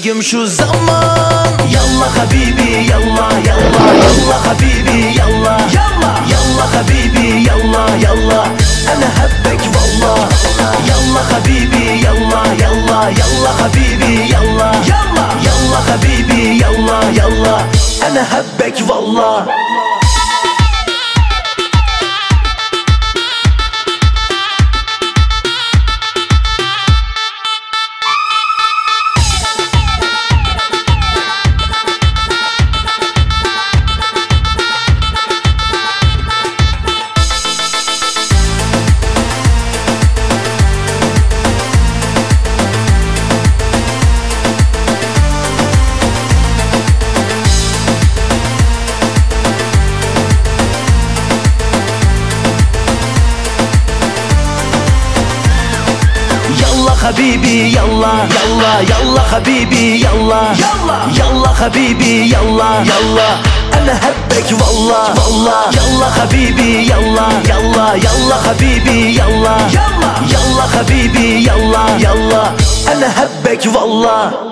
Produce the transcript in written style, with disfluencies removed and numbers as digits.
عشقم شو زمان. يلا حبيبي يلا يلا يلا حبيبي يلا يلا يلا حبيبي يلا يلا أنا حبك والله. يلا حبيبي يلا يلا يلا حبيبي يلا يلا يلا حبيبي يلا يلا أنا حبك والله. حبيبي يلا يلا يلا حبيبي يلا يلا يلا حبيبي يلا يلا أنا حبك والله والله. يلا حبيبي يلا يلا يلا حبيبي يلا يلا يلا حبيبي يلا يلا أنا حبك والله.